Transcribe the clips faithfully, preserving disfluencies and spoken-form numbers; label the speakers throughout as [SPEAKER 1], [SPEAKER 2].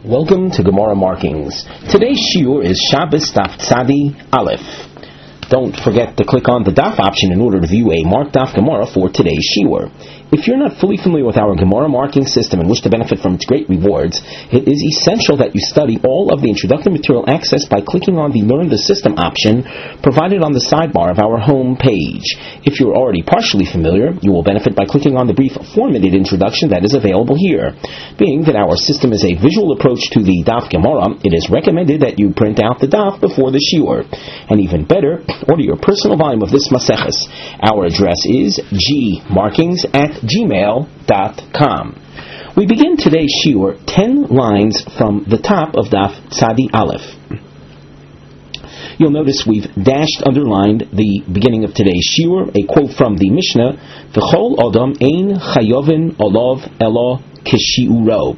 [SPEAKER 1] Welcome to Gemara Markings. Today's shiur is Shabbos Daf Tzadi Aleph. Don't forget to click on the Daf option in order to view a marked Daf Gemara for today's shiur. If you're not fully familiar with our Gemara marking system and wish to benefit from its great rewards, it is essential that you study all of the introductory material accessed by clicking on the Learn the System option provided on the sidebar of our home page. If you're already partially familiar, you will benefit by clicking on the brief four-minute introduction that is available here. Being that our system is a visual approach to the Daf Gemara, it is recommended that you print out the Daf before the shiur. And even better, order your personal volume of this Maseches. Our address is gmarkings at gmail dot com. We begin today's shiur ten lines from the top of Daf Tzadi Aleph. You'll notice we've dashed underlined the beginning of today's shiur, a quote from the Mishnah, V'chol Adam ein chayovin olav elo kishiuro.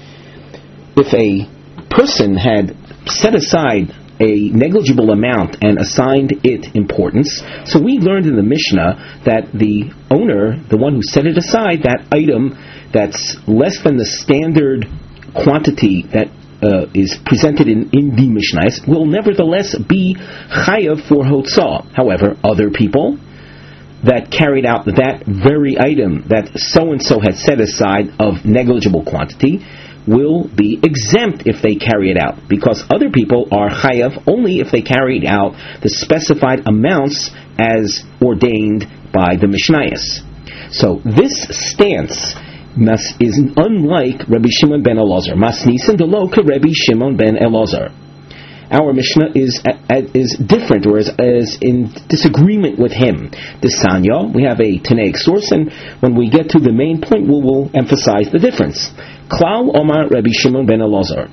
[SPEAKER 1] If a person had set aside a negligible amount and assigned it importance. So we learned in the Mishnah that the owner, the one who set it aside, that item that's less than the standard quantity that uh, is presented in, in the Mishnah, will nevertheless be chayav for hotzah. However, other people that carried out that very item that so-and-so had set aside of negligible quantity will be exempt if they carry it out, because other people are chayav only if they carried out the specified amounts as ordained by the Mishnayos. So this stance mas, is unlike Rabbi Shimon ben Elazar. Masnisin delo ke Rabbi Shimon ben Elazar. Our Mishnah is is different, or is, is in disagreement with him. The Sanya, we have a Tanaic source, and when we get to the main point, we will emphasize the difference. Klal Omar Rabbi Shimon ben Elazar.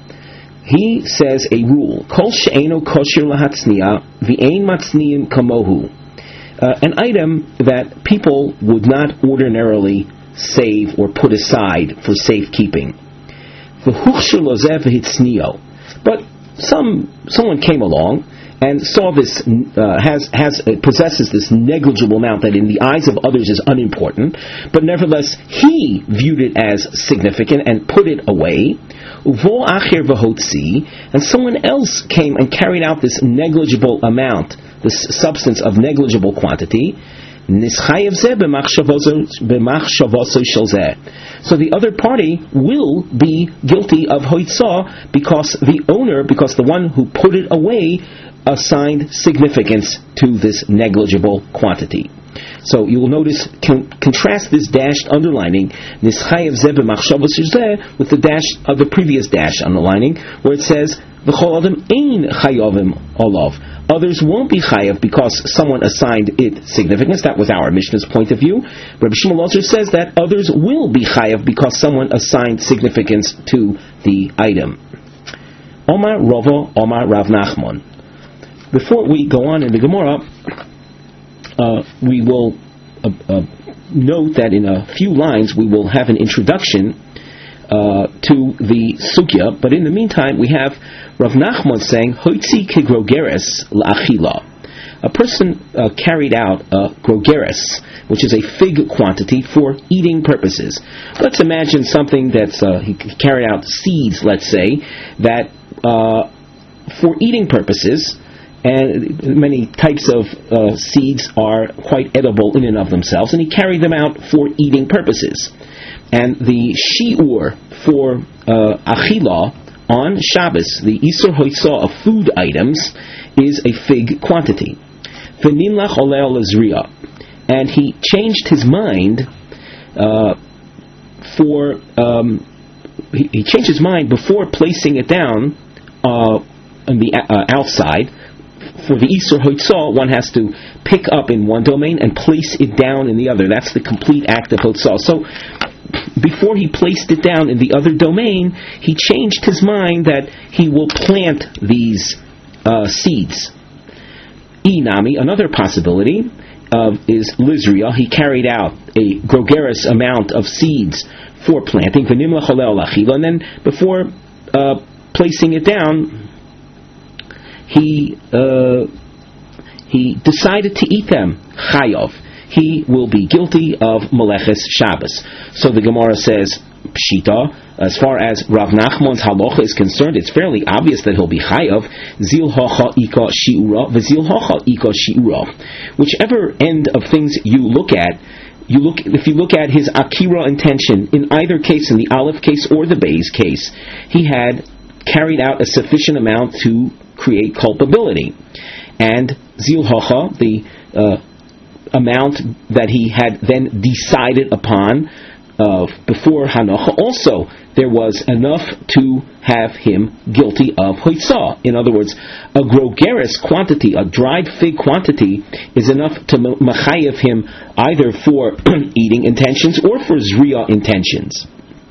[SPEAKER 1] He says a rule: Kol she'eno kosher lahatzniya v'ein matzniyin kamohu. Uh, an item that people would not ordinarily save or put aside for safekeeping. V'huchshir lozeh v'hitzniyo. But some someone came along and saw this, uh, has has uh, possesses this negligible amount that in the eyes of others is unimportant, but nevertheless he viewed it as significant and put it away. Uvo acher v'hotzi, and someone else came and carried out this negligible amount, this substance of negligible quantity. Nischayev zeh b'machshavoso shel zeh. So the other party will be guilty of hoitzah because the owner, because the one who put it away, assigned significance to this negligible quantity. So you will notice, con- contrast this dashed underlining, Nischayev zeh b'machshavoso shel zeh, with the dash of the previous dash underlining, where it says, V'chol adam ein chayovim olav. Others won't be chayav because someone assigned it significance. That was our Mishnah's point of view. Rabbi Shimon also says that others will be chayav because someone assigned significance to the item. Omar Rava, Omar Rav Nachman. Before we go on in the Gemara, uh, we will uh, uh, note that in a few lines we will have an introduction Uh, to the sugya, but in the meantime we have Rav Nachman saying Hoitzi ke grogeres la'achila. A person uh, carried out a grogeres, which is a fig quantity for eating purposes. Let's imagine something that's uh, he carried out seeds, let's say, that uh, for eating purposes, and many types of uh, seeds are quite edible in and of themselves, and he carried them out for eating purposes. And the shiur for uh, achila on Shabbos, the isur hoitzah of food items, is a fig quantity. V'nimlach oleh lezriya, and he changed his mind uh, for um, he, he changed his mind before placing it down uh, on the uh, outside. For the isur hoitzah, one has to pick up in one domain and place it down in the other. That's the complete act of hoitzah. So before he placed it down in the other domain, he changed his mind that he will plant these uh, seeds. Inami, another possibility uh, is Lizriya. He carried out a grogeres amount of seeds for planting, and then before uh, placing it down, he uh, he decided to eat them. Chayav. He will be guilty of Meleches Shabbos. So the Gemara says, Pshita, as far as Rav Nachman's halacha is concerned, it's fairly obvious that he'll be chayav. Zil hacha ika shiura, v'zil hacha ika shiura. Whichever end of things you look at, you look if you look at his akira intention, in either case, in the Aleph case or the Beis case, he had carried out a sufficient amount to create culpability. And zil hacha, the uh, amount that he had then decided upon uh, before Hanocha, also there was enough to have him guilty of hoitzah. In other words, a grogeres quantity, a dried fig quantity, is enough to machayev him either for eating intentions or for zriya intentions.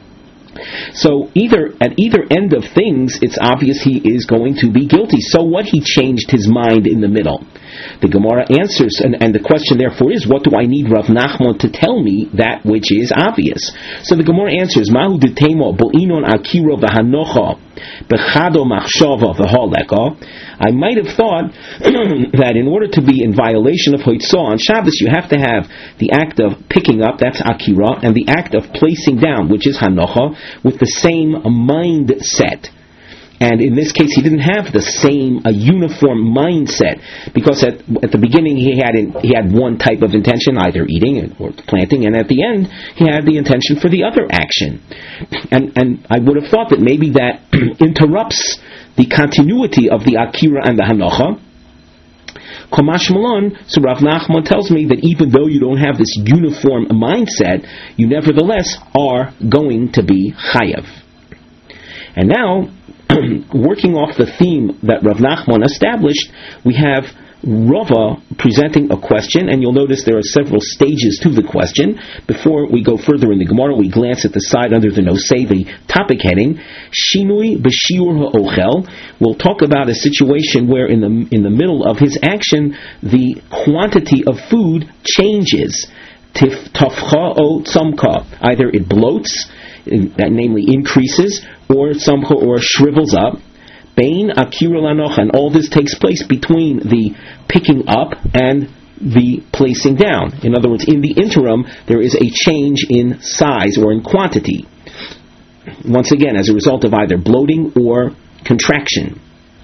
[SPEAKER 1] So either at either end of things, it's obvious he is going to be guilty. So what, he changed his mind in the middle? The Gemara answers, and, and the question therefore is, what do I need Rav Nachman to tell me that which is obvious? So the Gemara answers, Mahu detemo bo'inon akira v'hanocha bechado machshava v'holeka. I might have thought that in order to be in violation of hoitzah on Shabbos, you have to have the act of picking up, that's akira, and the act of placing down, which is hanocha, with the same mindset. And in this case, he didn't have the same, a uniform mindset, because at at the beginning he had in, he had one type of intention, either eating or planting, and at the end he had the intention for the other action. And and I would have thought that maybe that interrupts the continuity of the akira and the hanocha. Komash Malon, so Rav Nachman tells me that even though you don't have this uniform mindset, you nevertheless are going to be chayav. And now, working off the theme that Rav Nachman established, we have Rava presenting a question, and you'll notice there are several stages to the question. Before we go further in the Gemara, we glance at the side under the Nosei, the topic heading, Shinui b'shiur ha'ochel. We'll talk about a situation where in the in the middle of his action, the quantity of food changes. Tif tafcha o tzamka. Either it bloats, that namely increases, or tzamcha, or shrivels up. Bain akira lanocha, and all this takes place between the picking up and the placing down. In other words, in the interim, there is a change in size or in quantity. Once again, as a result of either bloating or contraction.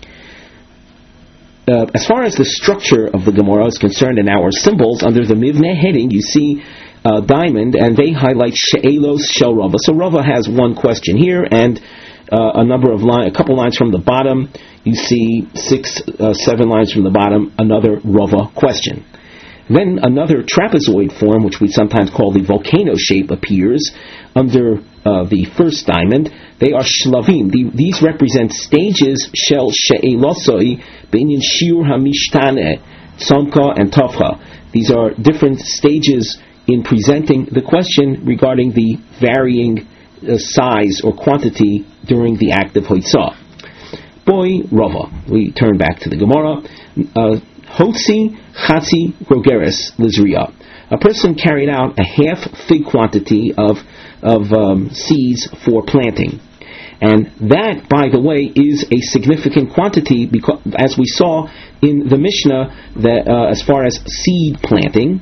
[SPEAKER 1] Uh, as far as the structure of the Gemara is concerned, and our symbols, under the Mivneh heading, you see uh, diamond, and they highlight She'elos Shel Rava. So Rava has one question here, and uh, a number of line, a couple lines from the bottom, you see six, uh, seven lines from the bottom, another Rava question. Then another trapezoid form, which we sometimes call the volcano shape, appears under uh, the first diamond. They are shlavim. The, these represent stages shel she'elosoi b'inyan shiur hamishtane, tzamka and tafcha. These are different stages in presenting the question regarding the varying uh, size or quantity during the act of hoitzah. Boy Rava. We turn back to the Gemara. Uh, Hotzi chatzi grogeres lizriya. A person carried out a half fig quantity of of um, seeds for planting, and that, by the way, is a significant quantity, because, as we saw in the Mishnah, that uh, as far as seed planting,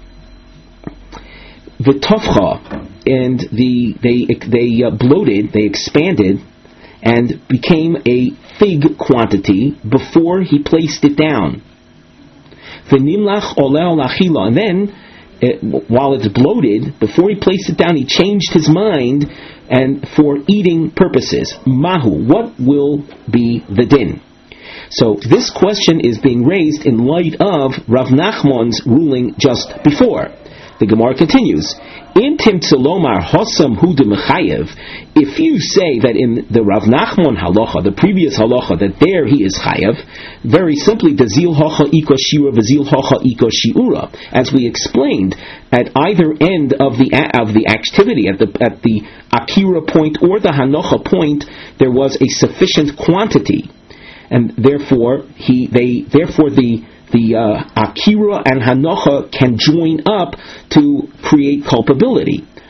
[SPEAKER 1] the tofcha, and the they they uh, bloated, they expanded, and became a fig quantity before he placed it down. V'nimlach oleh lachila, and then it, while it's bloated, before he placed it down, he changed his mind, and for eating purposes. Mahu, what will be the din? So this question is being raised in light of Rav Nachman's ruling just before. The Gemara continues. Intim tzilomar hosam hu de mechayev. If you say that in the Rav Nachman halacha, the previous halacha, that there he is chayev, very simply, the zil hacha iko shira, v'zil hacha iko shiura. As we explained, at either end of the of the activity, at the at the akira point or the hanocha point, there was a sufficient quantity, and therefore he they therefore the the uh, akira and hanocha can join up to create culpability.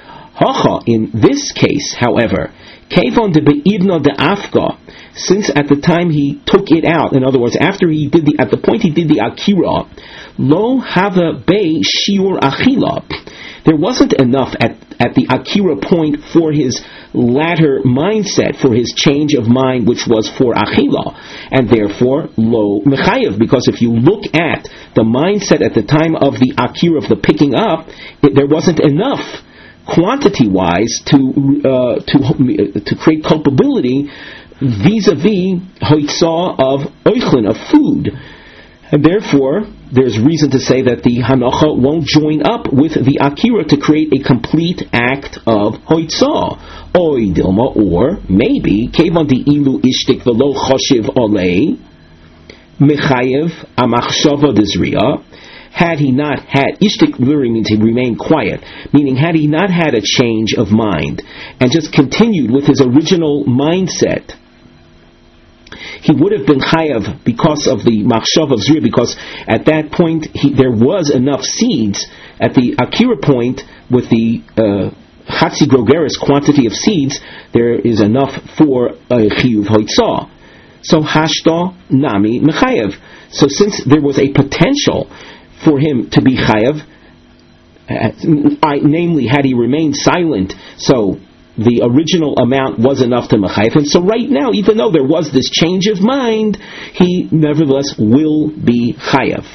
[SPEAKER 1] Hacha, in this case, however, Kevon de be'idna de afka, since at the time he took it out, in other words, after he did the, at the point he did the akira, lo hava be shiur achila, there wasn't enough at, at the akira point for his latter mindset, for his change of mind, which was for achila, and therefore lo mechayev, because if you look at the mindset at the time of the akira, of the picking up, it, there wasn't enough quantity-wise to uh, to to create culpability vis-a-vis hoitzah of oichlin, of food, and therefore there's reason to say that the hanacha won't join up with the akira to create a complete act of hoitzah. Oy dilma, or maybe kevan di ilu ishtik velo choshiv olei mechayev amachshava dezriya. Had he not had, ishtik literally means he remained quiet, meaning had he not had a change of mind and just continued with his original mindset, he would have been chayav because of the machshav of zriya, because at that point he, there was enough seeds at the akira point with the uh, chatzi grogeris quantity of seeds, there is enough for a chiyuv hoitzah. So hashta nami mechayev. So since there was a potential for him to be chayav, uh, namely had he remained silent, so the original amount was enough to mechayev, and so right now, even though there was this change of mind, he nevertheless will be chayav.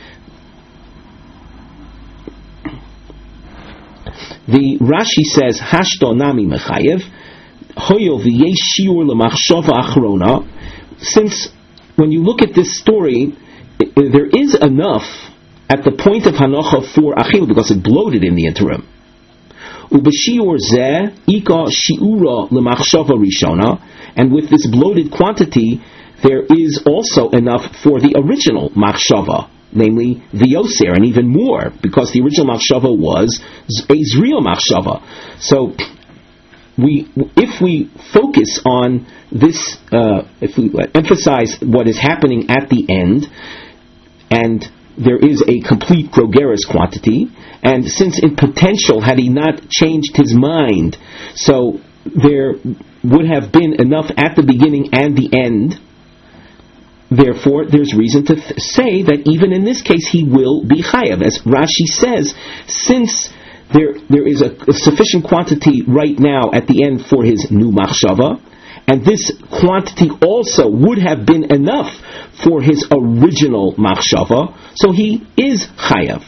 [SPEAKER 1] The Rashi says, Hashto nami mechayev, hoyo v'yesh shiur l'machshava achrona. Since when you look at this story, there is enough at the point of hanocha for achil, because it bloated in the interim. Ubeshiur zeh ika shiura lemachshava rishona, and with this bloated quantity, there is also enough for the original machshava, namely the yoser, and even more, because the original machshava was a zriya machshava. So, we, if we focus on this, uh, if we emphasize what is happening at the end, and there is a complete grogeris quantity, and since in potential, had he not changed his mind, so there would have been enough at the beginning and the end, therefore there's reason to th- say that even in this case he will be chayav. As Rashi says, since there there is a, a sufficient quantity right now at the end for his new machshava, and this quantity also would have been enough for his original machshava, so he is chayav.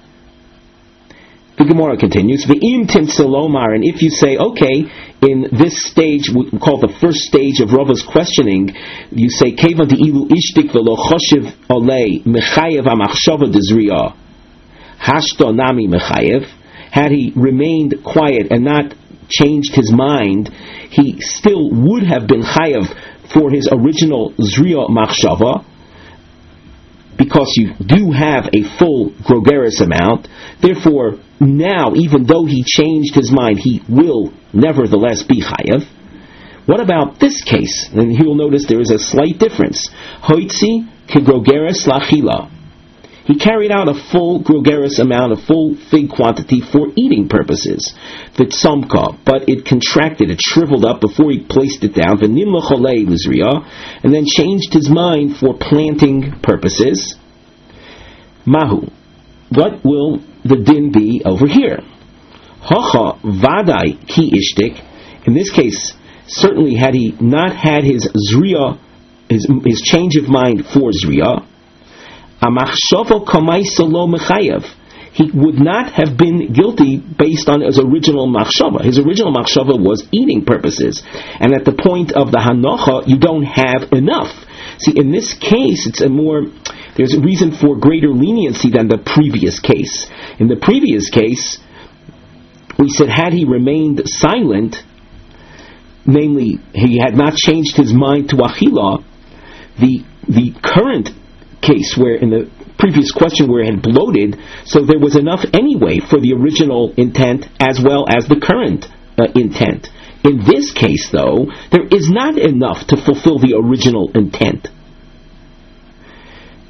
[SPEAKER 1] The Gemara continues, V'im timtzelomar, and if you say, okay, in this stage, we call the first stage of Rava's questioning, you say, Kevan ilu ishtik v'lo choshev olei mechayev amachshava dezriya, hashto nami mechayev. Had he remained quiet and not changed his mind, he still would have been chayav for his original zriya machshava, because you do have a full grogeris amount. Therefore, now, even though he changed his mind, he will nevertheless be chayav. What about this case? And you will notice there is a slight difference. Hoitzi kegrogeris lachila. He carried out a full grogeris amount, a full fig quantity for eating purposes. V'tzomka, but it contracted, it shriveled up before he placed it down. V'nimla cholei l'zriya, and then changed his mind for planting purposes. Mahu, what will the din be over here? Hacha vadai ki ishtik. In this case, certainly had he not had his zriya, his, his change of mind for zriya, amachshava kamai salo mechayev, he would not have been guilty based on his original machshava. His original machshava was eating purposes, and at the point of the hanocha, you don't have enough. See, in this case, it's a more, there's a reason for greater leniency than the previous case. In the previous case, we said had he remained silent, namely, he had not changed his mind to achila, the the current case where in the previous question where it had bloated, so there was enough anyway for the original intent as well as the current uh, intent. In this case, though, there is not enough to fulfill the original intent.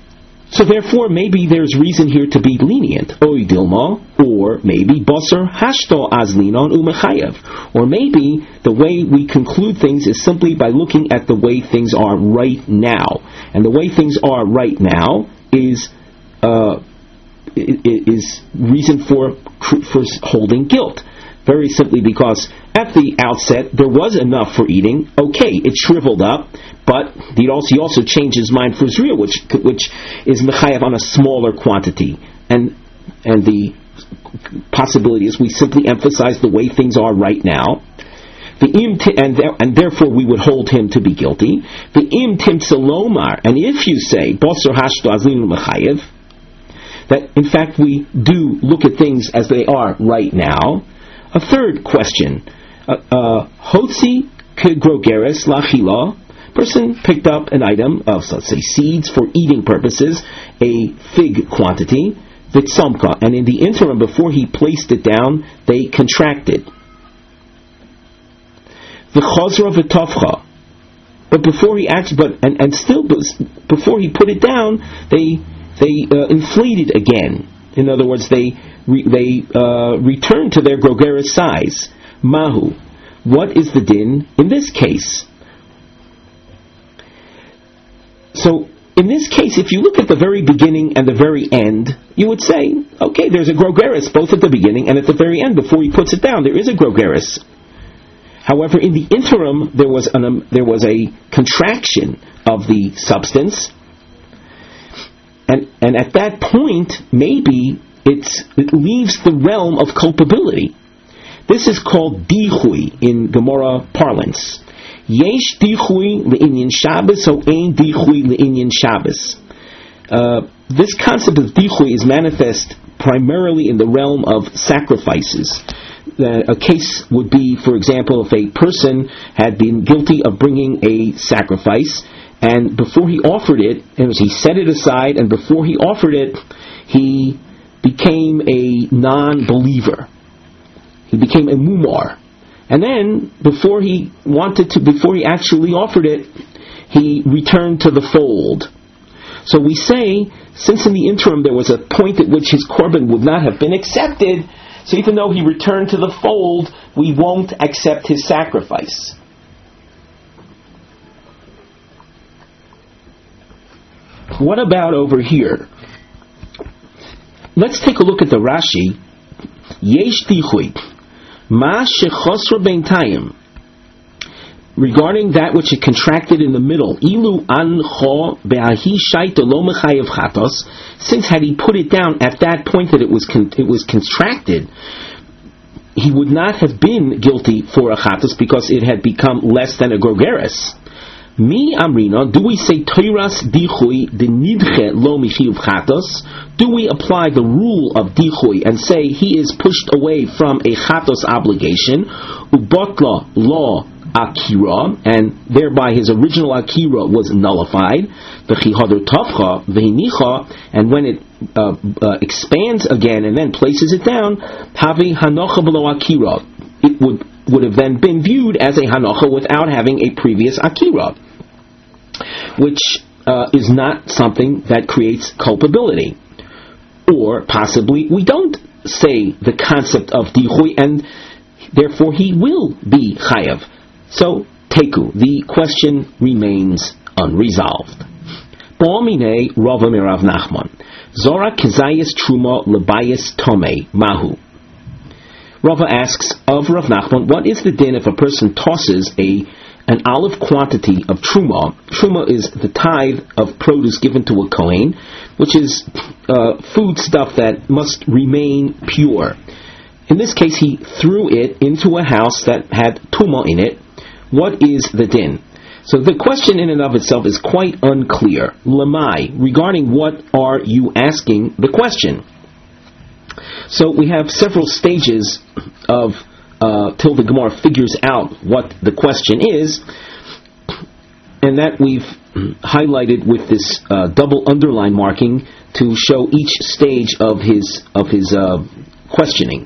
[SPEAKER 1] So therefore, maybe there's reason here to be lenient. Oy dilma, or maybe basar hashto azlinon umechayev. Or maybe the way we conclude things is simply by looking at the way things are right now. And the way things are right now is uh, is reason for for holding guilt. Very simply because at the outset there was enough for eating. Okay, it shriveled up, but he also, he also changed his mind for Zriya, which which is mechayev on a smaller quantity. And and the possibility is we simply emphasize the way things are right now. The im t- and there, and therefore we would hold him to be guilty. The im timtzelomar, and if you say basar hashto azlinu mechayev, that in fact we do look at things as they are right now. A third question: Hotzi kegrogeres lachila. Person picked up an item of, let's say, seeds for eating purposes, a fig quantity, vitzamka, and in the interim, before he placed it down, they contracted. V'chazra v'tavcha. But before he actually, but and, and still before he put it down, they they uh, inflated again. In other words, they re, they uh, returned to their grogeres size. Mahu. What is the din in this case? So, in this case, if you look at the very beginning and the very end, you would say, okay, there's a grogeres both at the beginning and at the very end. Before he puts it down, there is a grogeres. However, in the interim, there was an um, there was a contraction of the substance, and and at that point, maybe it's, it leaves the realm of culpability. This is called dichui in Gemara parlance. Yesh dichui le'inyan Shabbos, o ein dichui le'inyan Shabbos. Uh, this concept of dichui is manifest primarily in the realm of sacrifices. Uh, a case would be, for example, if a person had been guilty of bringing a sacrifice, and before he offered it, and he set it aside, and before he offered it, he became a non-believer. He became a mumar. And then, before he wanted to, before he actually offered it, he returned to the fold. So we say, since in the interim there was a point at which his korban would not have been accepted, so even though he returned to the fold, we won't accept his sacrifice. What about over here? Let's take a look at the Rashi. Yesh dichui. Ma shechosra beintayim. Regarding that which it contracted in the middle, ilu ancho be'ahi shaita lo mechayev chatos. Since had he put it down at that point that it was con- it was contracted, he would not have been guilty for a chatos because it had become less than a grogeres. Mi amrina, do we say toiras dichui de nidche lo mechayev chatos? Do we apply the rule of dichui and say he is pushed away from a chatos obligation, ubotla law akira, and thereby his original akira was nullified, v'chihadr tafcha v'hinicha, and when it uh, uh, expands again and then places it down, havi hanocha below akira, it would would have then been viewed as a hanocha without having a previous akira, which uh, is not something that creates culpability. Or possibly we don't say the concept of dichui, and therefore he will be chayav. So, teku, the question remains unresolved. Bo'amine Rava Mirav Nachman. Zora kezayis truma lebayis tome mahu. Rava asks of Rav Nachman, what is the din if a person tosses a an olive quantity of truma? Truma is the tithe of produce given to a kohen, which is uh, food stuff that must remain pure. In this case, he threw it into a house that had tuma in it. What is the din? So the question in and of itself is quite unclear. Lamai, regarding what are you asking the question? So we have several stages of uh, till the Gemara figures out what the question is, and that we've highlighted with this uh, double underline marking to show each stage of his of his uh, questioning.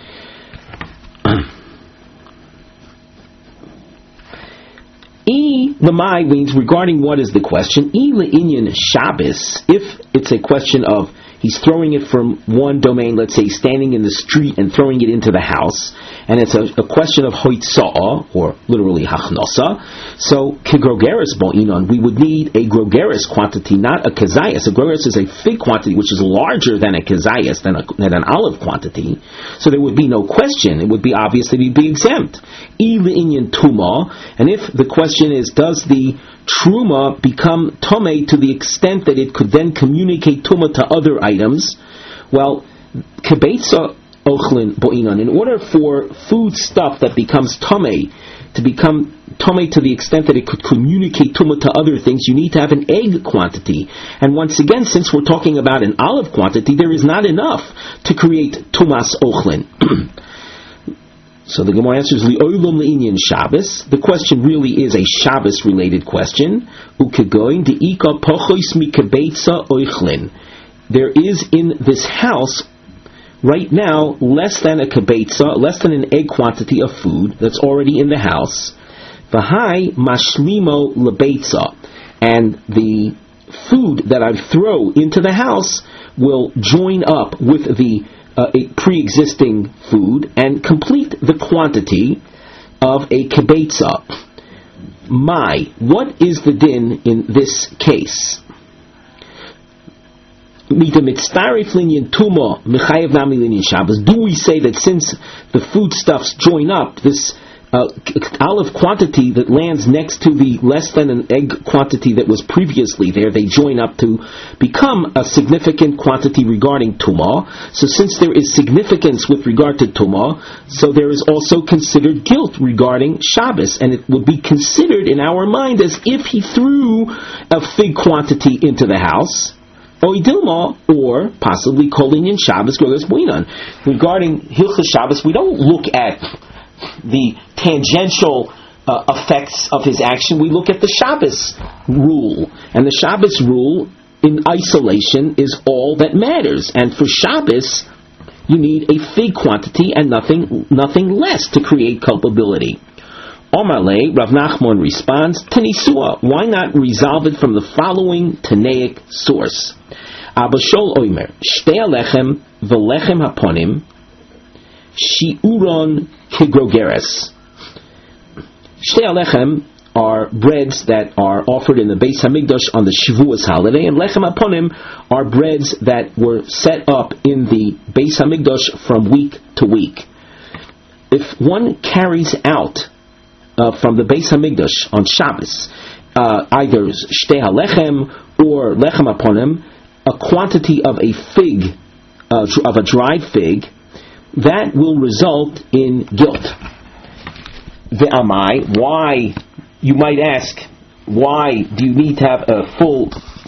[SPEAKER 1] E Lamai means regarding what is the question. Ila inyan Shabbos, if it's a question of he's throwing it from one domain, let's say standing in the street and throwing it into the house, and it's a, a question of hoitza'ah, or literally hachnosa, so kegrogeris bo'inon, we would need a grogeris quantity, not a kazayas. A grogeris is a fig quantity, which is larger than a kazayas, than, a, than an olive quantity, so there would be no question. It would be obvious that he'd be exempt. Ila inyan tuma, and if the question is, does the truma become tomei to the extent that it could then communicate tuma to other items? Well, kebeitza ochlin bo'inon. In order for food stuff that becomes tomei to become tomei to the extent that it could communicate tuma to other things, you need to have an egg quantity. And once again, since we're talking about an olive quantity, there is not enough to create tumas ochlin. So the Gemara answers, Li'olam le'inyan Shabbos. The question really is a Shabbos-related question. Ukegoin de'ika pochois mikebeitza oichlin. There is in this house, right now, less than a kebeitza, less than an egg quantity of food that's already in the house. V'hai mashlimo lebeitza. And the food that I throw into the house will join up with the Uh, a pre-existing food and complete the quantity of a kebeitza. My, what is the din in this case? Do we say that since the foodstuffs join up, this Uh, olive quantity that lands next to the less than an egg quantity that was previously there, they join up to become a significant quantity regarding tumah. So since there is significance with regard to tumah, so there is also considered guilt regarding Shabbos, and it would be considered in our mind as if he threw a fig quantity into the house, Oidilma, or possibly Kolinian Shabbos Gogas Buinan. Regarding Hilchas Shabbos, we don't look at the tangential uh, effects of his action. We look at the Shabbos rule, and the Shabbos rule in isolation is all that matters. And for Shabbos, you need a fig quantity and nothing, nothing less to create culpability. Omale, Rav Nachman responds, Tanisua, why not resolve it from the following Tanaic source? Abashol Oimer, Shtei Alechem V'Lechem Haponim Shi'uron Kigrogeres. Shtei Alechem are breads that are offered in the Beis Hamikdash on the Shavuos holiday, and Lechem Haponim are breads that were set up in the Beis Hamikdash from week to week. If one carries out uh, from the Beis Hamikdash on Shabbos uh, either Shtei Alechem or Lechem Haponim, a quantity of a fig, uh, of a dried fig, that will result in guilt. Ve'amai, why, you might ask, why do you need to have a full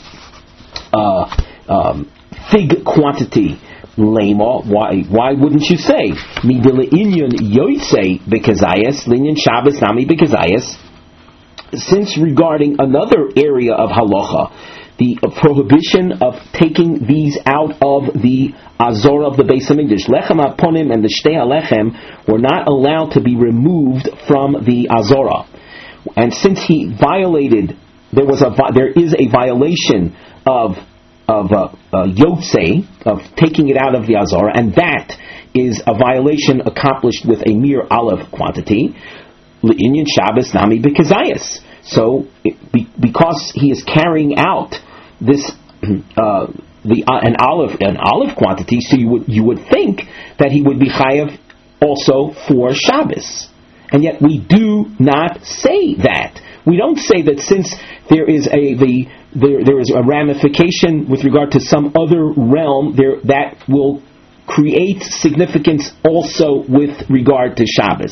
[SPEAKER 1] uh, um, fig quantity? Lema, why why wouldn't you say? Midila inyan yoitse bekazayas, linyan Shabbos nami bekazayas. Since regarding another area of halacha, the prohibition of taking these out of the Azor of the Beis Hamikdash, Lechem Haponim and the Shtei Alechem were not allowed to be removed from the Azorah. And since he violated, there was a there is a violation of of uh, uh, Yotzei, of taking it out of the Azorah, and that is a violation accomplished with a mere olive quantity. L'inyan Shabbos nami bekazayas. So, it, be, because he is carrying out this uh, the uh, an olive an olive quantity, so you would you would think that he would be chayav also for Shabbos, and yet we do not say that. We don't say that since there is a the there there is a ramification with regard to some other realm there that will create significance also with regard to Shabbos.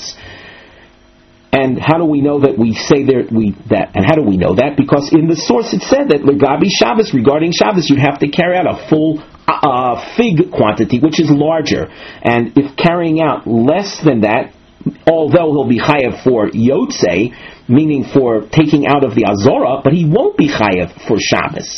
[SPEAKER 1] And how do we know that we say there we that? And how do we know that? Because in the source it said that Legabi Shabbos, regarding Shabbos, you'd have to carry out a full uh, fig quantity, which is larger. And if carrying out less than that, although he'll be chayav for Yotzei, meaning for taking out of the Azorah, but he won't be chayav for Shabbos.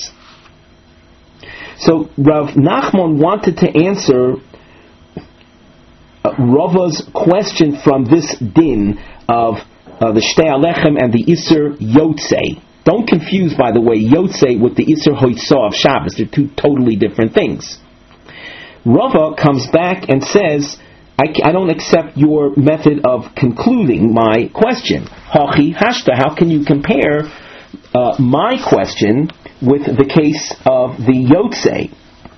[SPEAKER 1] So Rav Nachman wanted to answer uh, Rava's question from this din of uh, the Shtei Alechem and the Isser Yotzei. Don't confuse, by the way, Yotzei with the Isser Hoitzah of Shabbos. They're two totally different things. Rava comes back and says, I, I don't accept your method of concluding my question. Hachi hashta, how can you compare uh, my question with the case of the Yotzei?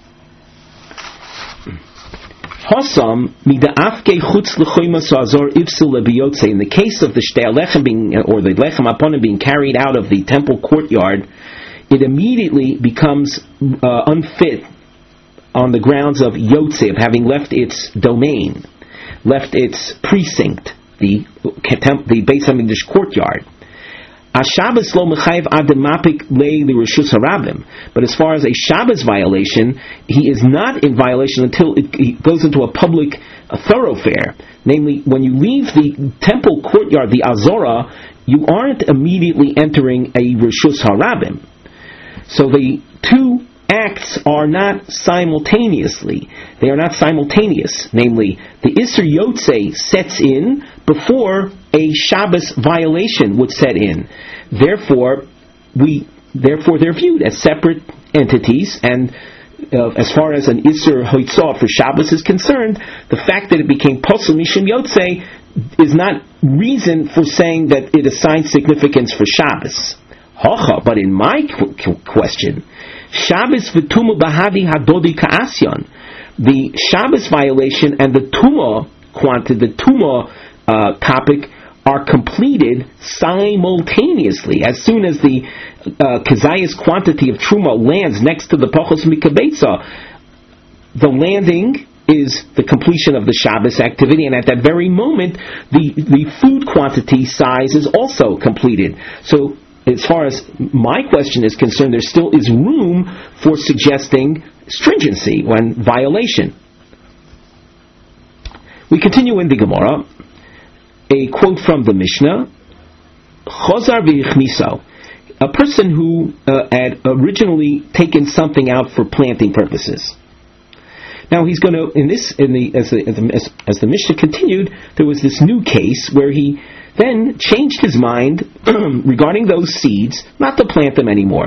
[SPEAKER 1] Hasam mida'afke chutz lechoymas azor ifsul lebiyotze. In the case of the Shtei Alechem being, or the lechem aponim being carried out of the temple courtyard, it immediately becomes uh, unfit on the grounds of yotze, of having left its domain, left its precinct, the the Beis Hamikdash courtyard. Shabbos lo mechayev ademapik lei l'reshus harabim. But as far as a Shabbos violation, he is not in violation until it, it goes into a public a thoroughfare. Namely, when you leave the temple courtyard, the Azora, you aren't immediately entering a reshus harabim. So the two acts are not simultaneously. They are not simultaneous. Namely, the Isser Yotzei sets in before a Shabbos violation would set in. Therefore, we therefore they're viewed as separate entities, and uh, as far as an Isser Hoitzah for Shabbos is concerned, the fact that it became Posel Mishum Yotzei is not reason for saying that it assigns significance for Shabbos. Hocha, but in my qu- question, Shabbos v'tumah bahadi hadodi ka'asyan, the Shabbos violation and the tumah quantity, the tumah uh, topic, are completed simultaneously. As soon as the uh, kazayas quantity of truma lands next to the pachos mikabetza, the landing is the completion of the Shabbos activity, and at that very moment, the the food quantity size is also completed. So, as far as my question is concerned, there still is room for suggesting stringency when violation. We continue in the Gemara. A quote from the Mishnah: Chozar v'yichniso, a person who uh, had originally taken something out for planting purposes. Now he's going to, in this, in the as the, as, as the Mishnah continued, there was this new case where he then changed his mind regarding those seeds, not to plant them anymore.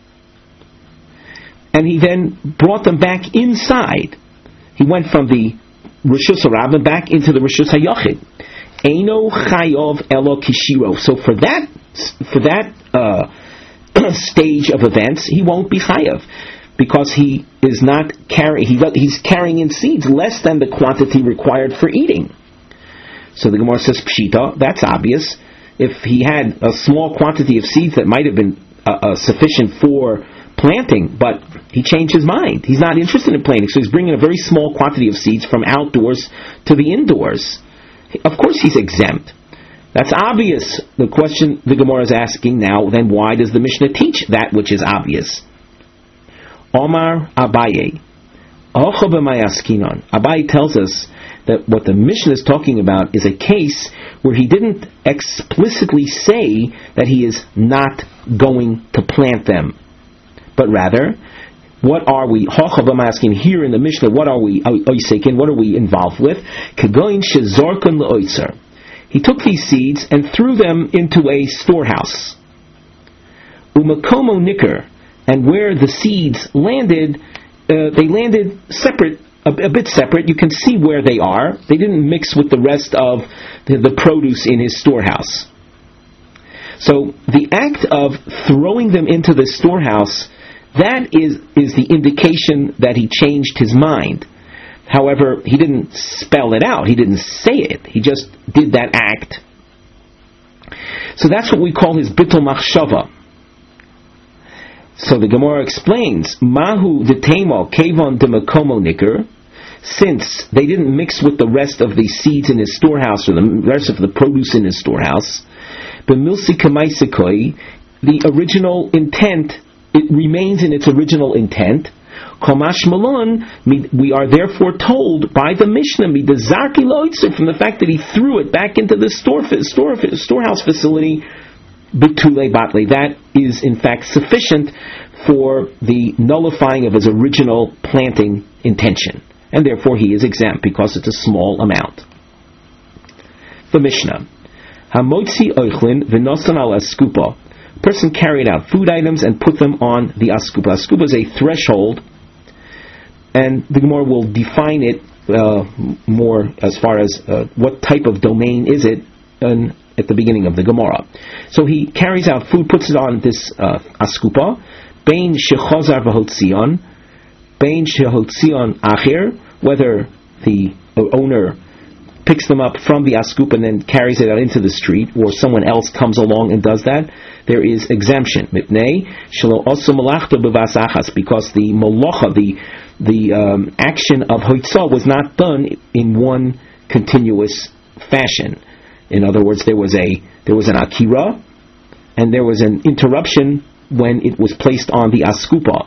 [SPEAKER 1] And he then brought them back inside. He went from the Reshus HaRabim back into the Reshus HaYachid. Eino Chayov Elo Kishiro. So for that for that uh, stage of events, he won't be Chayav, because he is not carrying. He, he's carrying in seeds less than the quantity required for eating. So the Gemara says Pshita. That's obvious. If he had a small quantity of seeds that might have been uh, uh, sufficient for planting, but he changed his mind. He's not interested in planting, so he's bringing a very small quantity of seeds from outdoors to the indoors. Of course he's exempt. That's obvious. The question the Gemara is asking now, then why does the Mishnah teach that which is obvious? Omar Abaye. Abaye tells us that what the Mishnah is talking about is a case where he didn't explicitly say that he is not going to plant them, but rather, what are we, I'm asking here in the Mishnah, what are we, what are we involved with? He took these seeds and threw them into a storehouse. Umakomo nikr, and where the seeds landed, uh, they landed separate, a, a bit separate. You can see where they are. They didn't mix with the rest of the, the produce in his storehouse. So the act of throwing them into the storehouse, that is, is the indication that he changed his mind. However, he didn't spell it out. He didn't say it. He just did that act. So that's what we call his bittul machshava. So the Gemara explains, Mahu detemo kevon demakomo nikr, since they didn't mix with the rest of the seeds in his storehouse or the rest of the produce in his storehouse, b'milsi kamaisikoi, the original intent, it remains in its original intent. Komash malon, we are therefore told by the Mishnah, midazarki loitzer, from the fact that he threw it back into the store, store, storehouse facility, betule batle. That is in fact sufficient for the nullifying of his original planting intention, and therefore he is exempt because it's a small amount. The Mishnah. Hamotzi oichlin v'nosan al askupa. Person carried out food items and put them on the askupa. Askupa is a threshold, and the Gemara will define it uh, more as far as uh, what type of domain is it in, at the beginning of the Gemara. So he carries out food, puts it on this uh, askupa. Bein shechozar v'hotzion, bein shehotzion acher, whether the owner picks them up from the askupa and then carries it out into the street, or someone else comes along and does that, there is exemption. Mipnei shelo osu malachto b'vas achas, because the malacha, the the um, action of hoitzah was not done in one continuous fashion. In other words, there was a there was an akira, and there was an interruption when it was placed on the askupa.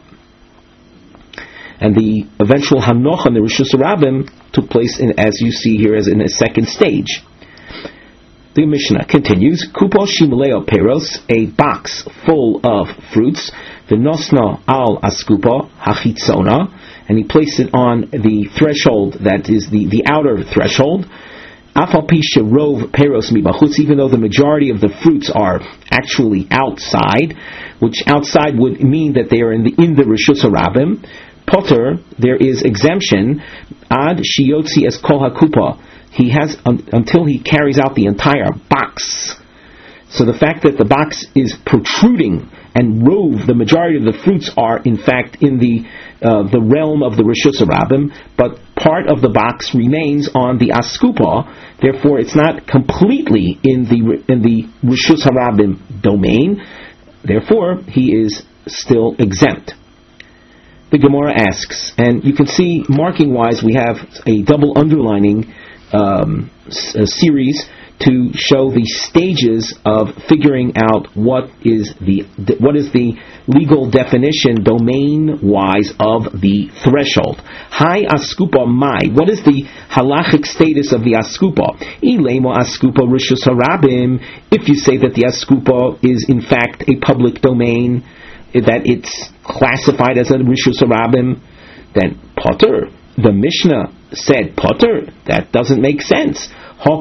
[SPEAKER 1] And the eventual hanocha and the Rishus Rabbim took place, in, as you see here, as in a second stage. The Mishnah continues, Kupo shimuleo peros, a box full of fruits, the nosna al askupa hachitzona, and he placed it on the threshold, that is the, the outer threshold. Afal pi sherov peros mibachutz, even though the majority of the fruits are actually outside, which outside would mean that they are in the in the Rishus Rabbim. Potter, there is exemption. Ad shiyotzi es kol hakupa. He has um, until he carries out the entire box. So the fact that the box is protruding and rove, the majority of the fruits are in fact in the uh, the realm of the Rishus Rabbim, but part of the box remains on the askupa. Therefore, it's not completely in the in the Rishus Rabbim domain. Therefore, he is still exempt. The Gemara asks, and you can see marking-wise we have a double underlining um, s- a series to show the stages of figuring out what is the what is the legal definition domain-wise of the threshold. Hi askupa mai. What is the halachic status of the askupa? Ilemo askupa rishus harabim. If you say that the askupa is in fact a public domain, that it's classified as a Rishus Harabim, then Potter. The Mishnah said Potter. That doesn't make sense. When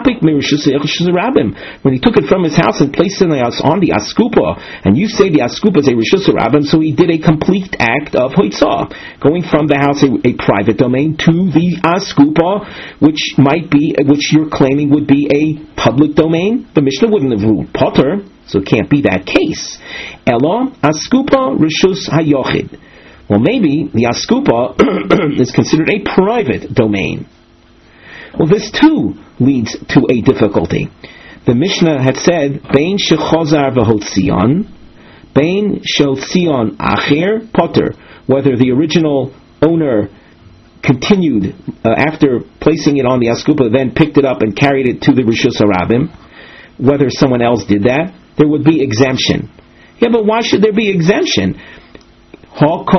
[SPEAKER 1] he took it from his house and placed it on the askupa, and you say the askupa is a Rishus Harabim, so he did a complete act of hoitzah, going from the house, a, a private domain, to the askupa, which might be, which you're claiming would be a public domain. The Mishnah wouldn't have ruled Potter. So it can't be that case. Elo askupa rishus hayochid. Well, maybe the askupa is considered a private domain. Well, this too leads to a difficulty. The Mishnah had said, Bein shechozar v'hotzion, Bein shehotzion acher potter, whether the original owner continued uh, after placing it on the askupa, then picked it up and carried it to the Rishus Harabim, whether someone else did that, there would be exemption. Yeah, but why should there be exemption? If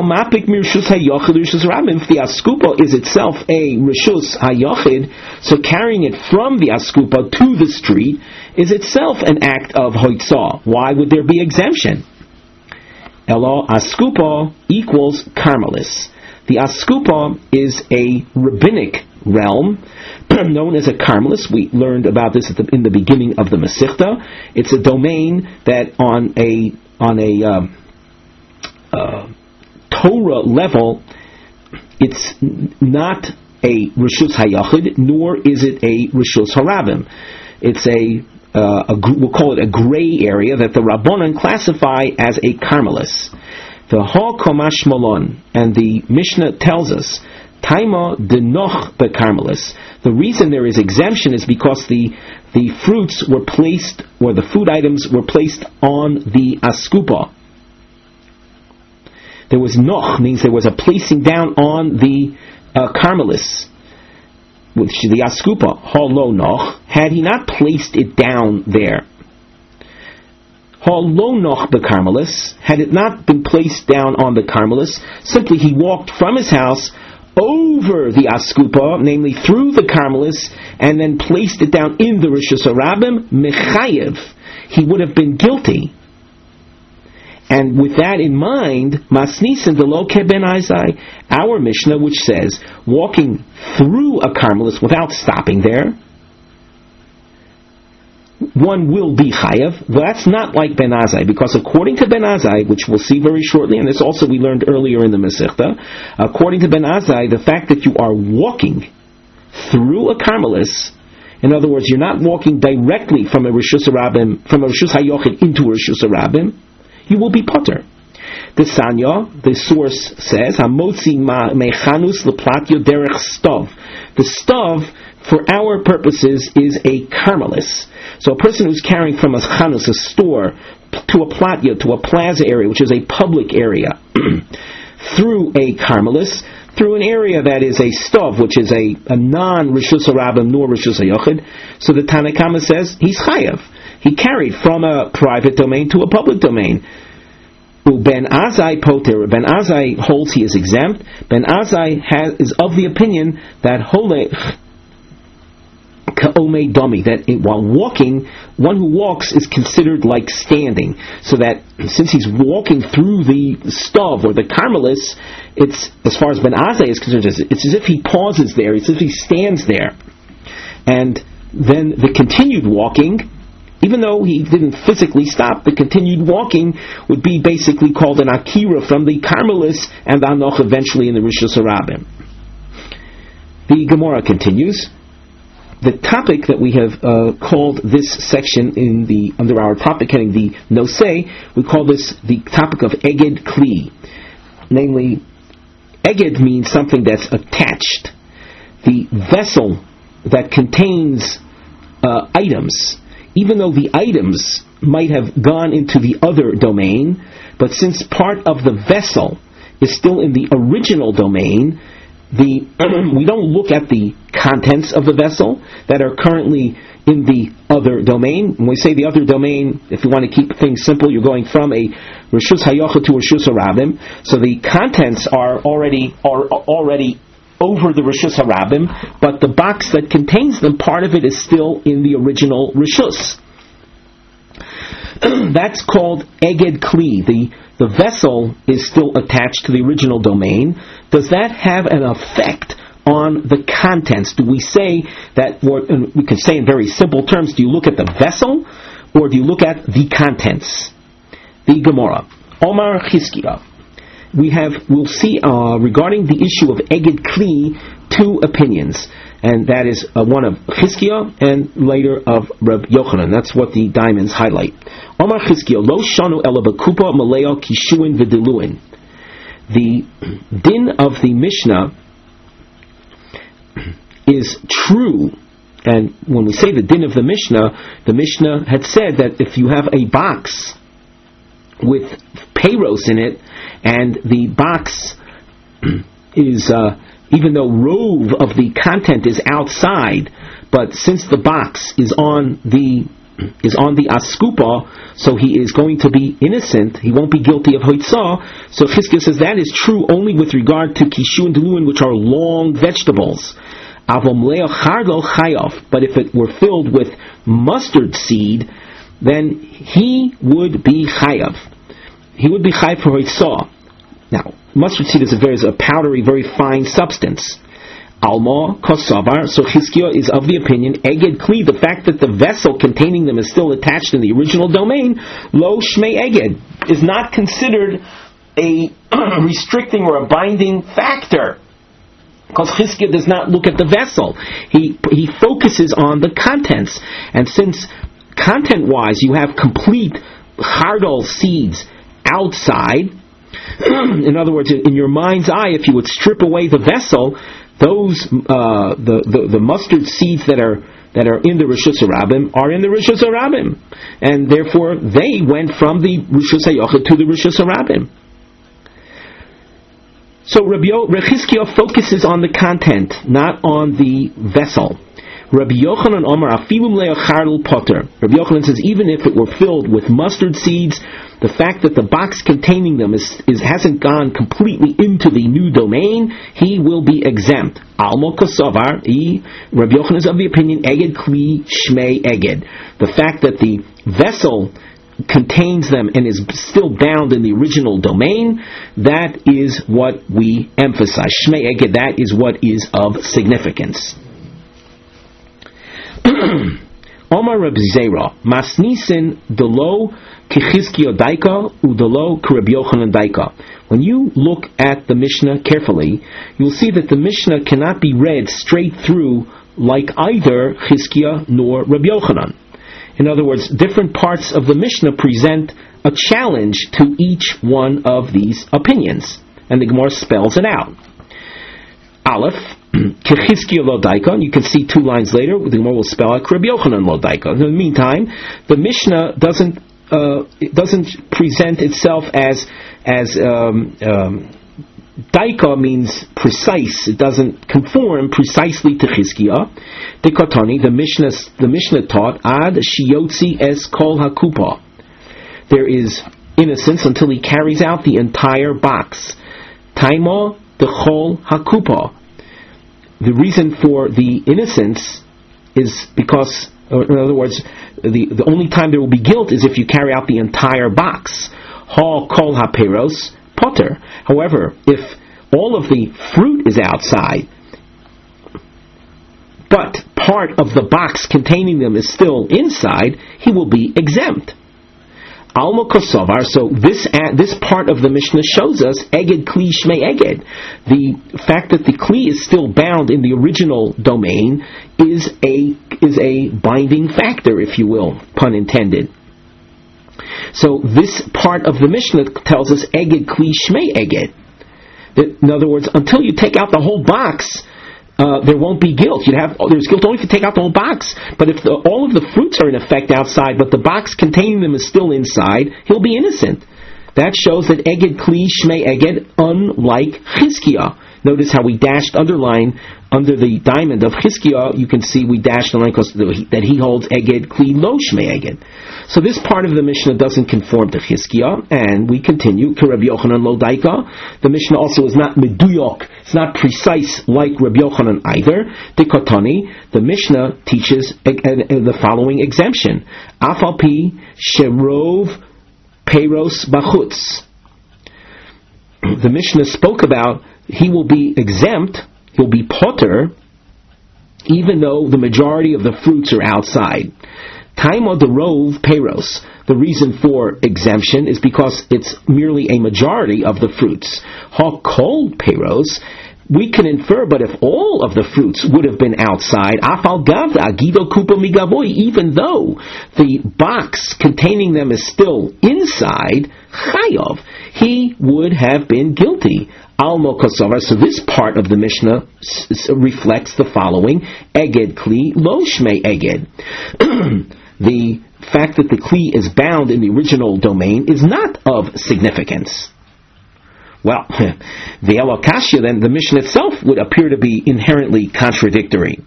[SPEAKER 1] the askupa is itself a rishus hayochid, so carrying it from the askupa to the street is itself an act of hoitzah. Why would there be exemption? Elo askupa equals karmelis. The askupa is a rabbinic realm known as a karmelis. We learned about this at the, in the beginning of the Masechta. It's a domain that on a on a um, uh, Torah level, it's not a Rishus Hayachid, nor is it a Rishus Harabim. It's a, uh, a we'll call it a gray area that the Rabbanan classify as a karmelis. The Ha Komash Malon, and the Mishnah tells us, Taima denoch bekarmelis. The reason there is exemption is because the the fruits were placed, or the food items were placed on the askupa. There was noch, means there was a placing down on the uh, karmelis, which the askupa, ha lo noch, had he not placed it down there. Ha lo noch bekarmelis, had it not been placed down on the karmelis, simply he walked from his house over the askupa, namely through the karmelis, and then placed it down in the Rishus Harabim, mechayev, he would have been guilty. And with that in mind, masnisin delo keben aizai, our Mishnah, which says walking through a karmelis without stopping there, one will be chayav. That's not like Ben Azai, because according to Ben Azai, which we'll see very shortly, and this also we learned earlier in the Masechta, according to Ben Azai, the fact that you are walking through a Carmelis, in other words, you're not walking directly from a Rishus Harabim, from a Rishus Hayochid into a Rishus Harabim, you will be potter. The Sanya, the source says, Hamotzi mechanus leplatio derech stov. The stov, for our purposes, is a Carmelis. So a person who's carrying from a chanus, a store, to a platya, to a plaza area, which is a public area, through a Carmelis, through an area that is a stov, which is a, a non-Rishus Harabim nor Rishus Hayochid. So the Tanakama says he's chayav. He carried from a private domain to a public domain. Ben Azai poter. Ben Azai holds he is exempt. Ben Azai has, is of the opinion that holech ka'omei domi, that it, while walking, one who walks is considered like standing. So that since he's walking through the stov or the Carmelis, it's, as far as Ben Azai is concerned, it's as if he pauses there, it's as if he stands there. And then the continued walking, even though he didn't physically stop, the continued walking would be basically called an akira from the Carmelis and the Anoch eventually in the Rishus Harabim. The Gemara continues. The topic that we have uh, called this section in the under our topic heading, the Nosei, we call this the topic of Eged Kli. Namely, Eged means something that's attached. The vessel that contains uh, items, even though the items might have gone into the other domain, but since part of the vessel is still in the original domain, the we don't look at the contents of the vessel that are currently in the other domain. When we say the other domain, if you want to keep things simple, you're going from a Rishus Hayochid to Rishus Harabim, so the contents are already are already over the Rishus Harabim, but the box that contains them, part of it is still in the original Rishus. That's called Eged Kli. The, the vessel is still attached to the original domain. Does that have an effect on the contents? Do we say that, or we could say in very simple terms, do you look at the vessel, or do you look at the contents? The Gemara. Omar Chizkiah. We have, we'll see uh, regarding the issue of Eged Kli, two opinions, and that is uh, one of Chizkiah and later of Reb Yochanan. That's what the diamonds highlight. Omar Chizkiah, lo shanu ela bekupa maleo kishuin v'diluin. The din of the Mishnah is true, and when we say the din of the Mishnah, the Mishnah had said that if you have a box with payros in it, and the box is, uh, even though rove of the content is outside, but since the box is on the is on the askupa, so he is going to be innocent, he won't be guilty of hoitzah. So Chizkiah says that is true only with regard to kishu and diluin, which are long vegetables. Avomleo chardo chayav, but if it were filled with mustard seed, then he would be chayav. He would be chayav for hoitzah. Now, mustard seed is a very is a powdery, very fine substance. Alma kosavar. So Chizkiah is of the opinion Eged Kli, the fact that the vessel containing them is still attached in the original domain, lo shmei Eged, is not considered a restricting or a binding factor, because Chizkiah does not look at the vessel. He he focuses on the contents, and since content-wise you have complete hardol seeds outside, in other words, in your mind's eye, if you would strip away the vessel, those uh, the, the the mustard seeds that are that are in the Rishus Harabim are in the Rishus Harabim, and therefore they went from the Rishus Hayochid to the Rishus Harabim. So Rabbi Chizkiah focuses on the content, not on the vessel. Rabbi Yochanan Omar Afilum Le'acharl Potter. Rabbi Yochanan says even if it were filled with mustard seeds, the fact that the box containing them is, is hasn't gone completely into the new domain, he will be exempt. Almo Kosovar, he, Rabbi Yochanan is of the opinion Eged Kli Shmei Eged. The fact that the vessel contains them and is still bound in the original domain, that is what we emphasize. Shmei Eged, that is what is of significance. Omar Reb Zera, Masnisin delo kichizkiya daika udelo Reb Yochanan daika. When you look at the Mishnah carefully, you'll see that the Mishnah cannot be read straight through like either Chizkiya nor Reb Yochanan. In other words, different parts of the Mishnah present a challenge to each one of these opinions, and the Gemara spells it out. Aleph, Kechizkiya lo daika, and you can see two lines later, the Gemara will spell out Reb Yochanan lo daika. In the meantime, the Mishnah doesn't uh, it doesn't present itself as as um, um, daika means precise. It doesn't conform precisely to Chizkiya. Dekatani, the Mishnah the Mishnah taught ad shiyotzi es kol hakupa. There is innocence until he carries out the entire box. Taima dechol hakupa. The reason for the innocence is because, or in other words, the, the only time there will be guilt is if you carry out the entire box. Ha kol haperos potter. However, if all of the fruit is outside, but part of the box containing them is still inside, he will be exempt. Alma Kosovar, so this uh, this part of the Mishnah shows us Eged Kli Shmei Eged. The fact that the Kli is still bound in the original domain is a is a binding factor, if you will, pun intended. So this part of the Mishnah tells us Eged Kli Shmei Eged. In other words, until you take out the whole box, Uh, there won't be guilt. You'd have there's guilt only if you take out the whole box. But if the, all of the fruits are in effect outside, but the box containing them is still inside, he'll be innocent. That shows that Eged Kli Shmei Eged, unlike Chizkiya. Notice how we dashed underline under the diamond of Chizkiya. You can see we dashed the line because that he holds Eged Kli Lo Shmei Eged. So this part of the Mishnah doesn't conform to Chizkiya, and we continue to Reb Yochanan lo daika. The Mishnah also is not meduyok; it's not precise like Reb Yochanan either. Dekotani, the Mishnah teaches a, a, a, the following exemption: Afal pi sherov peiros bachutz. The Mishnah spoke about he will be exempt, he'll be potter, even though the majority of the fruits are outside. Taima derov peiros. The reason for exemption is because it's merely a majority of the fruits. Ha kol peiros. We can infer, but if all of the fruits would have been outside, afal gavda agido kupa migavoy, even though the box containing them is still inside, chayav, he would have been guilty. Almo kosovar. So this part of the Mishnah s- reflects the following: Eged Kli Lo Shmei Eged. The fact that the Kli is bound in the original domain is not of significance. Well, the Elokashya, then, the Mishnah itself would appear to be inherently contradictory.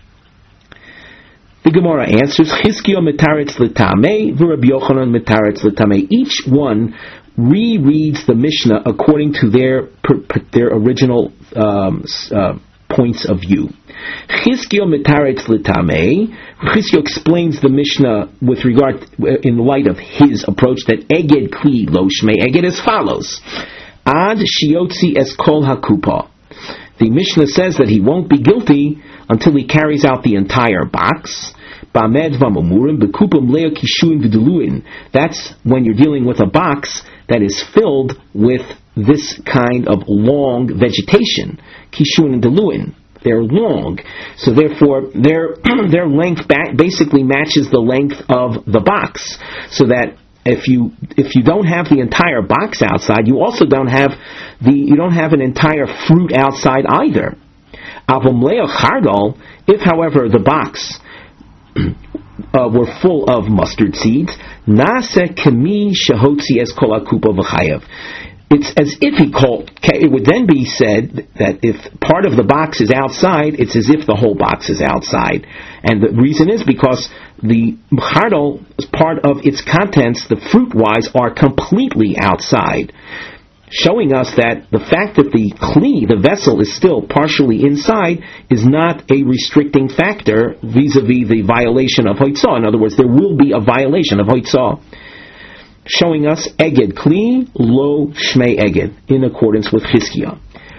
[SPEAKER 1] The Gemara answers, Chizkiya metaretz l'tamei, v'Reb Yochanan metaretz l'tamei. Each one rereads the Mishnah according to their their original um, uh, points of view. Chizkiya metaretz l'tamei. Chizkiya explains the Mishnah with regard, in light of his approach, that Eged Kli Lo Shmei Eged as follows. Ad shiotzi es kol hakupa. The Mishnah says that he won't be guilty until he carries out the entire box. Ba'med v'mamurim b'kupam leo kishuin v'deluin. That's when you're dealing with a box that is filled with this kind of long vegetation. Kishuin and deluin. They're long, so therefore their their length back basically matches the length of the box. So that if you if you don't have the entire box outside, you also don't have the you don't have an entire fruit outside either. Avomleo chardal. If, however, the box uh, were full of mustard seeds, nase kemi shehotzi es kol akupa v'chayev. It's as if he called. It would then be said that if part of the box is outside, it's as if the whole box is outside. And the reason is because the chardal, part of its contents, the fruit-wise, are completely outside, showing us that the fact that the kli, the vessel, is still partially inside is not a restricting factor vis-a-vis the violation of hoitzah. In other words, there will be a violation of hoitzah. Showing us Eged Kli Lo Shmei Eged, in accordance with Chizkiya.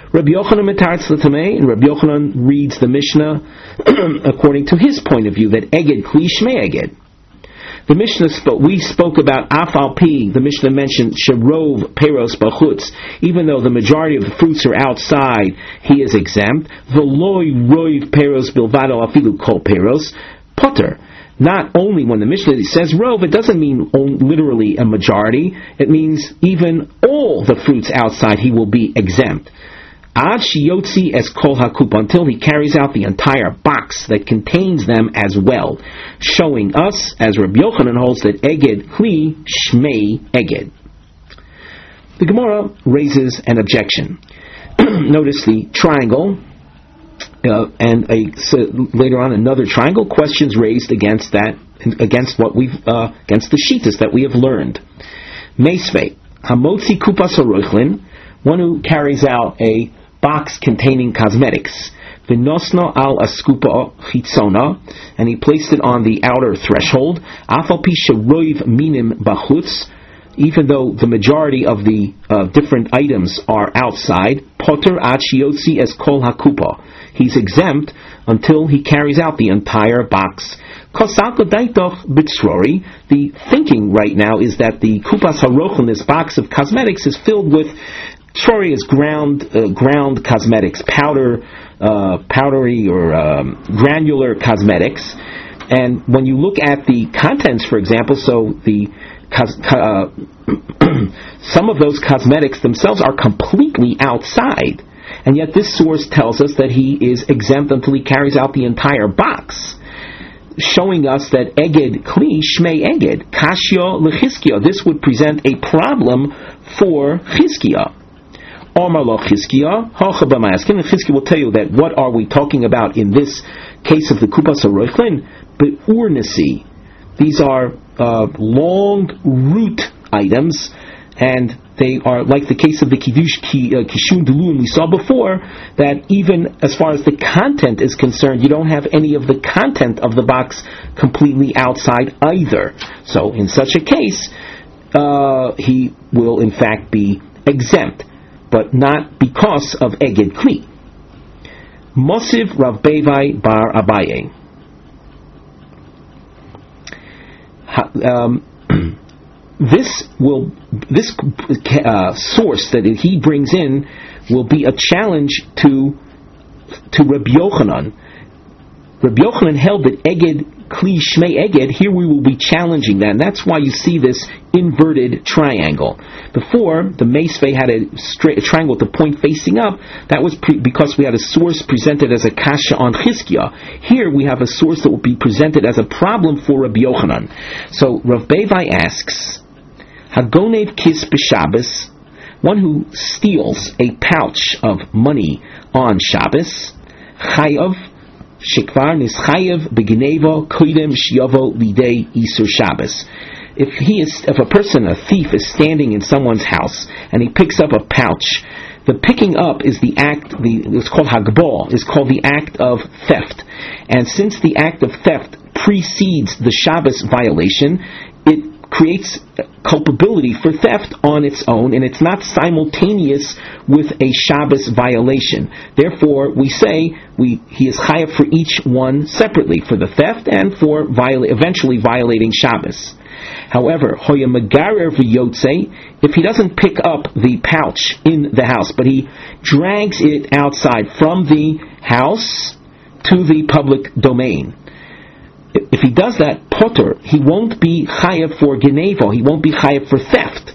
[SPEAKER 1] Rabbi Yochanan metaretz l'tamei, and Rabbi Yochanan reads the Mishnah according to his point of view that eged kli shmei eged. The Mishnah spoke, we spoke about afal pi. The Mishnah mentioned sherov peros bachutz. Even though the majority of the fruits are outside, he is exempt. V'loi roiv peros bilvado afilu kol peros potter. Not only when the Mishnah says rov, it doesn't mean literally a majority. It means even all the fruits outside he will be exempt. Ad shiyotzi es kol hakup, until he carries out the entire box that contains them as well, showing us, as Rabbi Yochanan holds, that eged kli shmei eged. The Gemara raises an objection. Notice the triangle, uh, and a, so later on another triangle. Questions raised against that, against what we've, uh, against the shittas that we have learned. Meisvei hamotzi kupas haroichlin, one who carries out a box containing cosmetics, v'nosno al askupa chitzona, and he placed it on the outer threshold, afal pi sheroiv minim bachutz, even though the majority of the uh, different items are outside, poter ad shiotzi es kol hakupa, he's exempt until he carries out the entire box. The thinking right now is that the kupas harochel, this box of cosmetics, is filled with Shori is ground uh, ground cosmetics, powder, uh, powdery or um, granular cosmetics. And when you look at the contents, for example, so the cos- uh, some of those cosmetics themselves are completely outside, and yet this source tells us that he is exempt until he carries out the entire box, showing us that eged kli shmei eged kashya lechizkiah. This would present a problem for Chizkiah. Omar lo Chizkiah, hacha b'ma'askin, and Chizkiah will tell you that what are we talking about in this case of the kupas haroichlin? Be'urnasi. These are uh, long root items, and they are like the case of the kiddush kishun delun we saw before, that even as far as the content is concerned, you don't have any of the content of the box completely outside either. So in such a case, uh, he will in fact be exempt, but not because of eged kli. Mosiv Rav Bevai bar Abaye. Um, this will this uh, source that he brings in will be a challenge to to Rabbi Yochanan. Rabbi Yochanan held that eged kli shmei eged. Here we will be challenging that, and that's why you see this inverted triangle. Before, the Meisvei had a, straight, a triangle with the point facing up. That was pre- because we had a source presented as a kasha on Chizkiah. Here we have a source that will be presented as a problem for Rabbi Yochanan. So Rav Bevai asks, Hagonev kis b'Shabbos, one who steals a pouch of money on Shabbos, chayav shekvar nischayev begineva koidem shiyavo lidei isur Shabbos. If he is, if a person, a thief, is standing in someone's house and he picks up a pouch, the picking up is the act. The it's called hagbal. Is called the act of theft. And since the act of theft precedes the Shabbos violation, it creates culpability for theft on its own, and it's not simultaneous with a Shabbos violation. Therefore, we say we he is chayav for each one separately, for the theft and for viola- eventually violating Shabbos. However, hoya megarer v'yotze, if he doesn't pick up the pouch in the house, but he drags it outside from the house to the public domain, if he does that, potter, he won't be chayav for genevo, he won't be chayav for theft.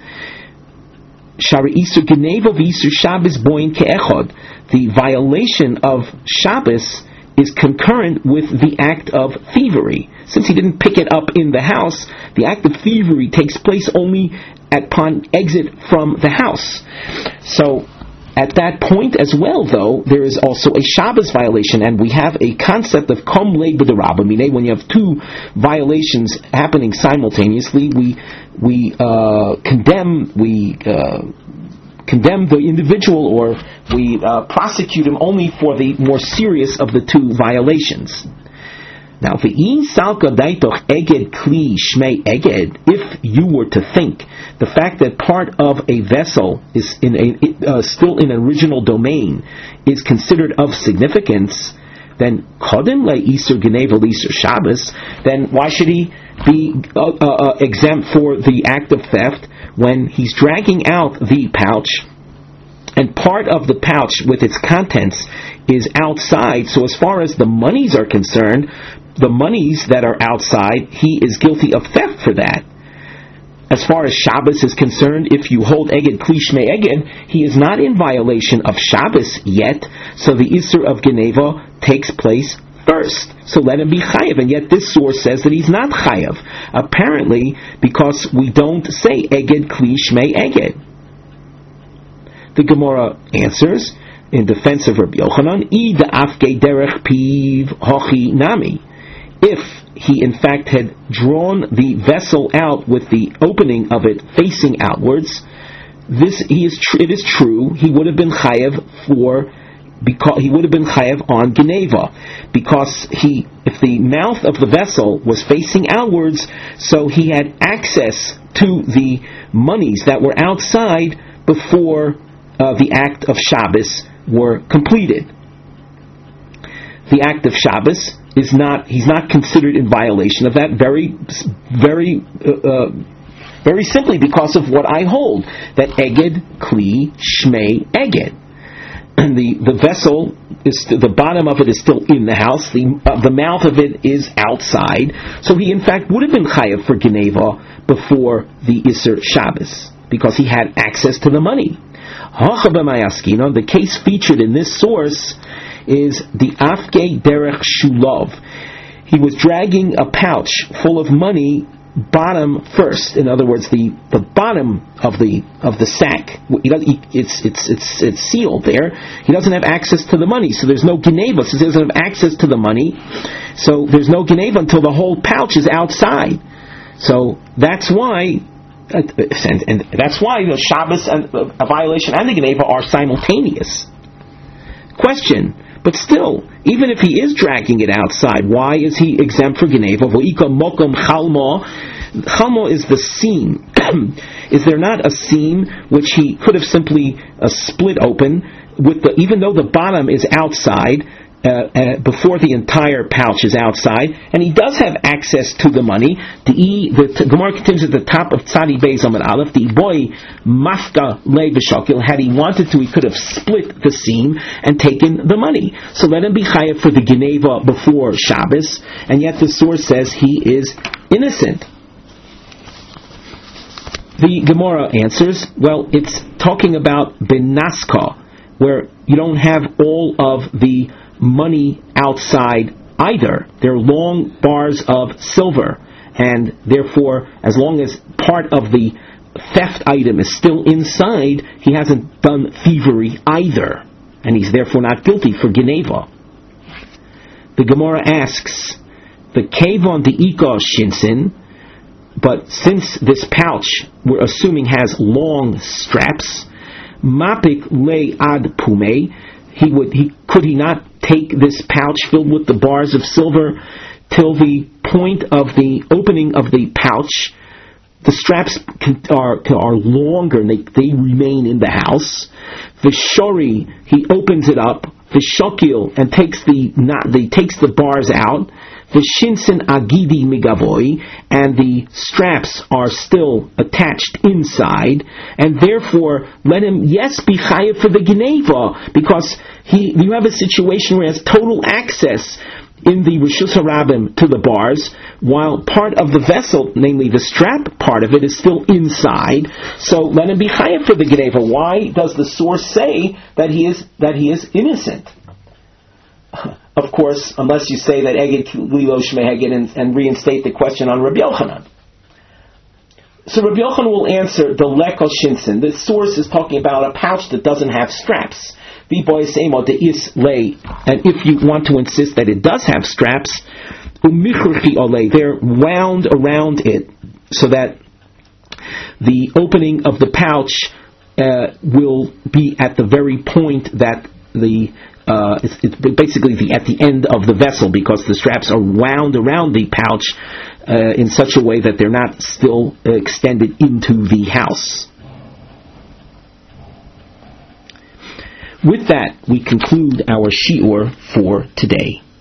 [SPEAKER 1] Shari isur genevo v'isur Shabbos boin ke'echod. The violation of Shabbos is concurrent with the act of thievery. Since he didn't pick it up in the house, the act of thievery takes place only upon exit from the house. So, at that point as well, though, there is also a Shabbos violation, and we have a concept of kom leib b'derabba, meaning when you have two violations happening simultaneously, we we uh, condemn we uh, condemn the individual, or we uh, prosecute him only for the more serious of the two violations. Now, v'in salka daitoch eged kli shmei eged, if you were to think the fact that part of a vessel is in a, uh, still in an original domain is considered of significance, then kodim le isur geneva l'isur Shabbos, then why should he be uh, uh, exempt for the act of theft when he's dragging out the pouch and part of the pouch with its contents is outside? So as far as the monies are concerned, the monies that are outside, he is guilty of theft for that. As far as Shabbos is concerned, if you hold Eged Kli Shmei Eged, he is not in violation of Shabbos yet, so the Isur of Geneva takes place first. So let him be Chayav, and yet this source says that he's not Chayav. Apparently, because we don't say Eged Kli Shmei Eged. The Gemara answers, in defense of Rabbi Yochanan, I da afke derech piv hochi nami. If he in fact had drawn the vessel out with the opening of it facing outwards, this he is tr- it is true he would have been chayav for because he would have been chayav on Geneva, because he if the mouth of the vessel was facing outwards, so he had access to the monies that were outside before uh, the act of Shabbos were completed. The act of Shabbos is not, he's not considered in violation of that very, very, uh, uh, very simply because of what I hold, that Eged Kli Shmei Eged. And the, the vessel, is the bottom of it is still in the house, the uh, the mouth of it is outside, so he in fact would have been chayav for Geneva before the Isser Shabbos, because he had access to the money. The case featured in this source is the Afke Derech Shulav. He was dragging a pouch full of money bottom first. In other words, the, the bottom of the of the sack, he he, it's it's it's it's sealed there. He doesn't have access to the money, so there's no Geneva. So he doesn't have access to the money, so there's no Geneva until the whole pouch is outside. So that's why, and, and that's why you know, Shabbos and a violation and the Geneva are simultaneous. Question. But still, even if he is dragging it outside, why is he exempt for Geneva? Chalmo is the seam. Is there not a seam which he could have simply uh, split open, with the, even though the bottom is outside, uh, uh, before the entire pouch is outside, and he does have access to the money? The e, the t- Gemara continues at the top of Tzadi Beis Amud Aleph. The boy Mafka Le V'Shokil, had he wanted to, he could have split the seam and taken the money. So let him be chayav for the Geneva before Shabbos, and yet the source says he is innocent. The Gemara answers, well, it's talking about Benaska, where you don't have all of the money outside either. They're long bars of silver, and therefore, as long as part of the theft item is still inside, he hasn't done thievery either, and he's therefore not guilty for Geneva. The Gemara asks, the Kevon the Ika Shinsin, but since this pouch, we're assuming, has long straps, Mapik Le Ad Pume, he would he could he not take this pouch filled with the bars of silver till the point of the opening of the pouch? The straps can, are are longer and they, they remain in the house. The shori, he opens it up. The shokil, and takes the not the takes the bars out. The shinsin agidi migavoy, and the straps are still attached inside, and therefore let him yes be chayav for the Geneva, because he you have a situation where he has total access in the Rishus HaRabim to the bars, while part of the vessel, namely the strap part of it, is still inside. So let him be chayav for the Geneva. Why does the source say that he is that he is innocent? Of course, unless you say that Eged Lilo Shmei Eged and, and reinstate the question on Rabbi Yochanan. So Rabbi Yochanan will answer the Lekal Shinsin. The source is talking about a pouch that doesn't have straps. And if you want to insist that it does have straps, they're wound around it so that the opening of the pouch uh, will be at the very point that the uh, it's, it's basically the at the end of the vessel, because the straps are wound around the pouch uh, in such a way that they're not still extended into the house. With that, we conclude our shiur for today.